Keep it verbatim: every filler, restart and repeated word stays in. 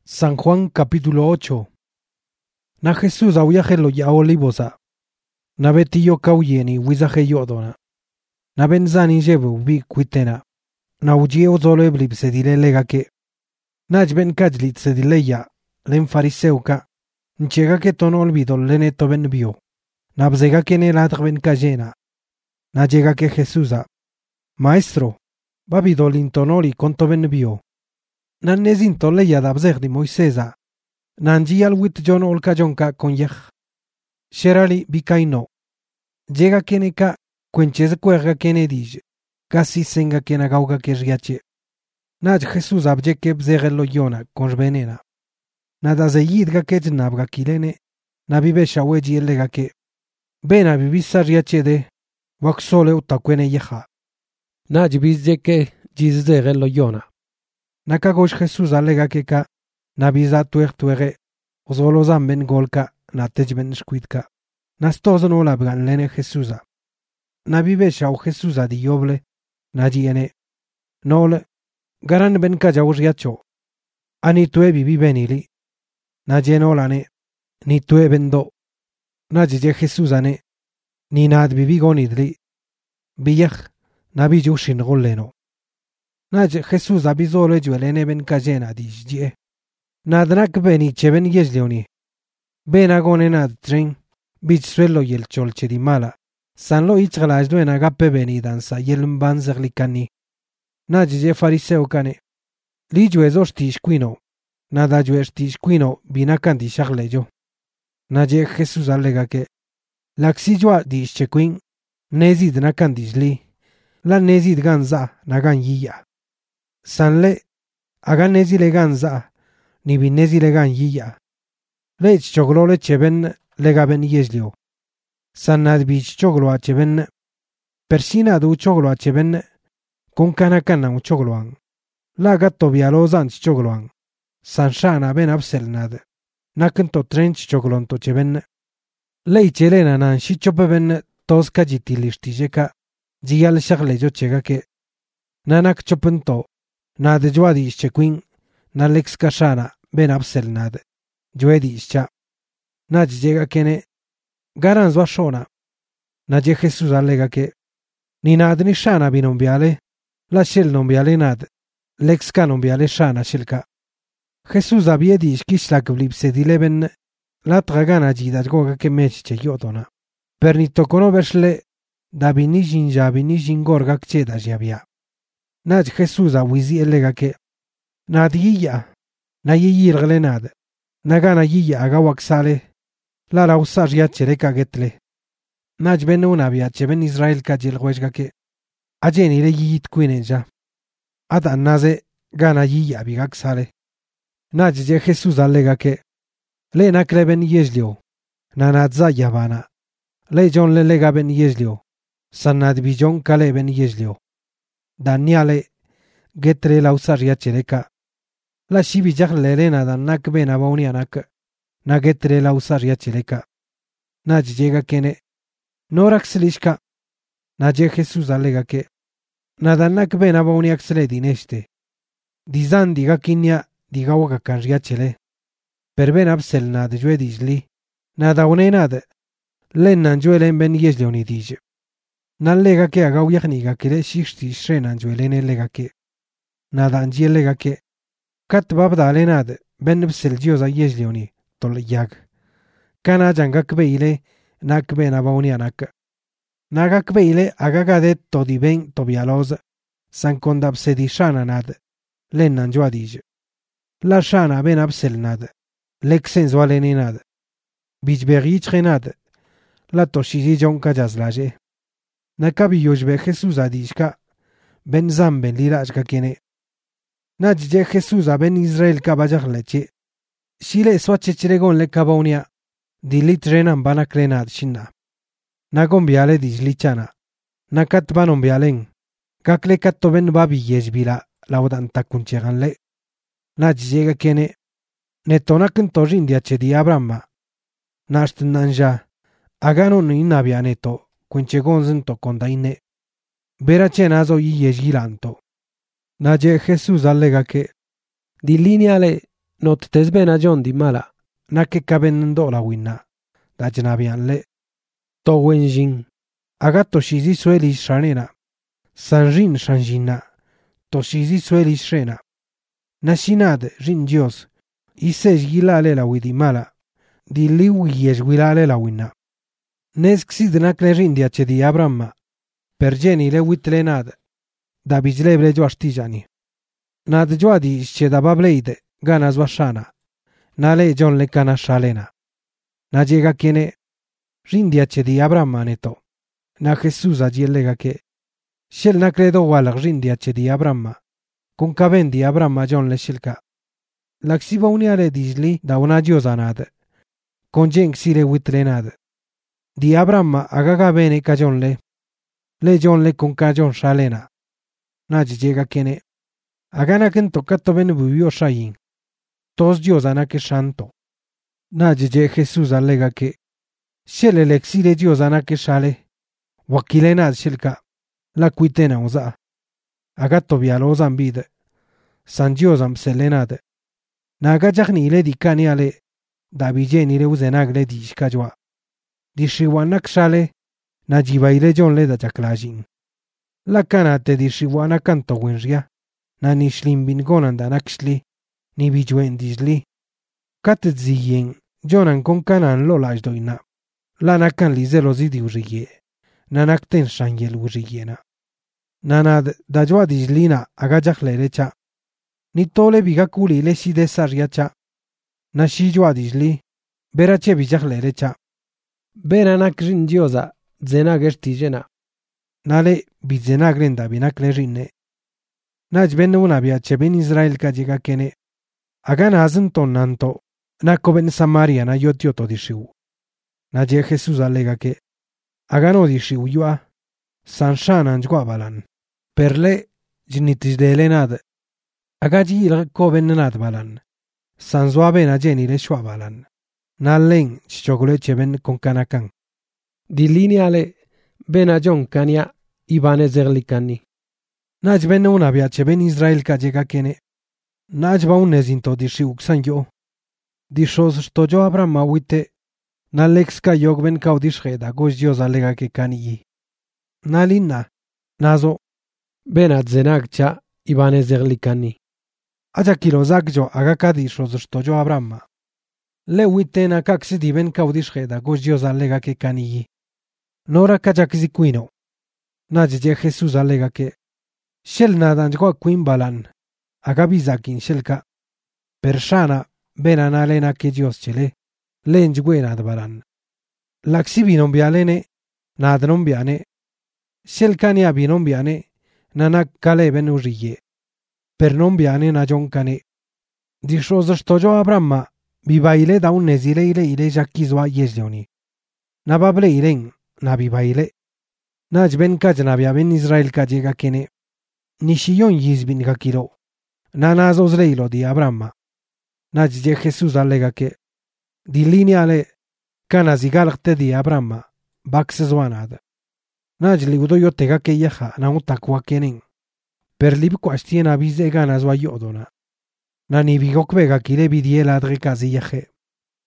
San Juan capítulo ocho. Na Jesús auyaje lo ya olivosa. Na betillo kauyeni wizaje yodona. Na benzani jebu bi kuitena. Na ujie ozolo eblib sedile legake. Naj ben kajlit sedileya, len fariseuka. Nchega que tono olvido leneto ben bio. Na bzega que ne ladr ben kajena. Na llega que Jesusa. Maestro, babido lintonoli conto ben bio. Nan nezinto leia da bzeg di Moisesa. Nanji al wit jon olka jonka con yech. Sherali bikaino. Llega que ne ka, quenches cuerga que ne dij. Casi senga que na gauga que riache. Naj Jesús abje que bzegelo yona con venena. Nada zeyidga que jnabga kilene. Na bibe shaweji elega que. Bena bibisa riache de. Waxole utakwene yeha. Naj bizje que jizzegelo yona. Nakagosh Jesús alega que ka. Nabiza tuer tuere. Ozolozan ben golka. Natej ben squidka. Nastozon olabgan lene Jesusa. Nabibe shaw Jesusa di yoble. Najiene. Nole. Garan ben kajaw riacho. Ani tue bibi benili. Najenolane. Ni tue bendo. Najije Jesusane. Ni nad bibi gonidli. Biyach. Nabijushin golleno. Naj Jesús abizole juelene ben kajena dijje. Nadnak beni cheben yezleoni. Ben agone nad tren. Bich suelo yel cholche di mala. Sanlo ichgalajdo en agape beni dansa yel mbanzerlikani. Najje fariseo kane. Li juezos tishquino. Nada juez tishquino binakan di shaglejo. Naje Jesús alega que. Laxijwa di chequin. Nezid nakan dijli. La nezid ganza nagan yiya. Sanle. Agan nezile ganza. Ni bin nezile gan yiya. Lech choglole cheben legaben yezlio. Sanad bich chogloa cheben. Persina du chogloa cheben. Con canacana un chogloan. La gatto vialozan chogloan. Sanshana ben abselnad. Nakanto trench choglonto cheben. Lei chelena nan shichopeben toska jitilistijeka. Jial shaglejo chega que. Nanak chopento. Nad juadi chequin. Nalex kashana ben abselnad. Juedi cha. Naj llega que ne. Garan zwashona. Naje Jesús alega que. Ni nad ni shana binombiale. La shel non biale nad. Lex ka non biale shana shilka. Jesús abiedi ishkishlak blipse dileben. La tragana jida goga que mechche yodona. Pernito kono versle. Da binijin ja binijin gorga kcheda jabia. Naj Jesús awizi elega que. Nad yiya. Na yiyir glenad. Nagana yiya agawak sale. La la usar ya chereka getle. Naj ben una bia cheben Israel ka jel wejga que. Ajeni le yiyit kuineja. Ada naze gana yiya bigak sale. Naj je Jesús alega que. Le nakleben yezlio. Nanadza yabana. Le John le legaben yezlio. Sanad bijon kaleben yezlio. Daniale. Getre la usar ya chereka. La shibi jag lerena dan nak ben abonianak. Na getre la usar ya chereka. Naj llega kene. Noraxlishka. Naje Jesús alega que. Nadanak ben aboniak sle dineste. Dizan diga kinya diga waka kanria chele. Per ben absel nad juedisli. Nada unenad. Len nan juelen ben yezleoni dij. Nan lega que agaw yachniga que le shishti shrenan juelene lega que. Nada anji lega que. Kat babda alenad ben absel diosa yezleoni. Tol yag. Kana jangak beile nak ben abonianak. Nagak beile agagade todiben tobialoz. San kondab sedi shananad. Len nan juadij. La shana ben abselnad. Lexen zoaleninad. Bijberich renad. La toshizi jonka jazlaje. Nakabi yojbe Jesús adishka. Ben zamben lirajka kene. Najje Jesús ben Israel kabajak leche. Shile swache chiregon le kabaunia. Dilit renan banak renad shinna. Nagon biale dijlichana. Nakat banon bialen. Kakle katto ben babi yejbila. Laudan takuncheganle. Najjega kene. Netonakin torin diache di Abrahma. Nasht nanja. Agano ni nabianeto. Quenchegonzen to kondaine. Berache nazo y yejgilanto. Naje Jesús allega que. Di lineale. not tezbena John di mala, na ke kaben do la winna, da jnabian le. To wenjin, agato shizi sueli shanena, sanjin shanjina, to shizi sueli shena. Nashinad rin Dios, isej gilale la widi mala, di liwi yesh wilale la winna. Nesksid nakle rindia che di Abramma, per geni le witlenad, da bijlebre joastijani. Nad joadi che da bableide, gana zwashana, na le John le kana shalena. Na llega kiene, rindia che di Abramma neto, na Jesús agiellega que, shel na credo wala rindia che di Abramma, con kabendi Abramma John le shilka. Laksiba uniale disli da una giosanad, con gen sile witlenad. Di Abramma agaga bene ka John le, le John le con ka John shalena. Na llega kiene, agana ken tocato ben buio shayin. Tos diosana que shanto. Na je Jesús allega que, shel el exile diosana que shale, wakilenad shilka, la kuitena uza. Agato bialozan bid, san diosam selenad. Na agajachni le di kaniale, da bijeni le uzenag le di shkajwa. Di shiwanak shale, na jibaile John le da jaklajin. La kanate di shiwana kanto wenria, na nishlimbin gonanda nakshli, ni bijuen disli. Katet ziyen, Jonan con kanan lo lajdoina. La nakan li zelozi di ujiye, na nakten shangel ujiyena. Nanad da joa dislina agajak lerecha. Ni tole biga kuli le si de sarriacha. Na shi joa disli, berache bijak lerecha. Beranak rin diosa, zenag ertijena. Nale bizenag renda binak le rinne. Naj ben una biache ben Israel ka llega kene. Agan azın tonnanto, na koben Samaria na yotioto dishiu. Na je Jesús alega que, agano dishiu yua, sanshanan jgua balan. Perle, jnitis de elenad. Agaji il koben nad balan. Sanzua na jeni le shua balan. Na len chichogole cheben con kanakan. Di lineale, bena John kania, ibane zerlikani. Naj ben una biache ben Israel ka llega kene. Naj ba unezinto dishiu xanyo. Dishos shtojo Abraham wite. Na lex ka yogben ka udisheda gosh Dios alega que kaniyi. Na linna. Nazo. Bena zenagcha ibane zerlikani. Aja kilo zakjo aga ka dishos shtojo Abraham. Le wite na kaksi diben ka udisheda gosh Dios alega que kaniyi. Nora kajak zikuino. Naj je Jesús alega que. Shel nadan jgwa quim balan. Agabizakin shelka. Pershana benan alena que Dios chele. Len jgwenad balan. Laksibi non bialene. Nad non biane. Shelkani abi non biane. Nanak kale ben ujiye. Per non biane na jonkane. Dishos shtojo Abramma. Bibaile da un nezile ile ile jakizwa yezjoni. Nabable iren. Nabibaile. Naj ben kajnabia ben Israel kajega kene. Nishiyon yizbin kakilo. Nanazos leilo di Abramma. Naj je Jesús allega que. Di lineale. Kanazigalgte di Abramma. Baksezwanad. Naj li udo yotega que yeja na utakwa kenen. Per lib kwastien abize ganas wa yodona. Nani bigok vega kile bidiela adrekazi yeje.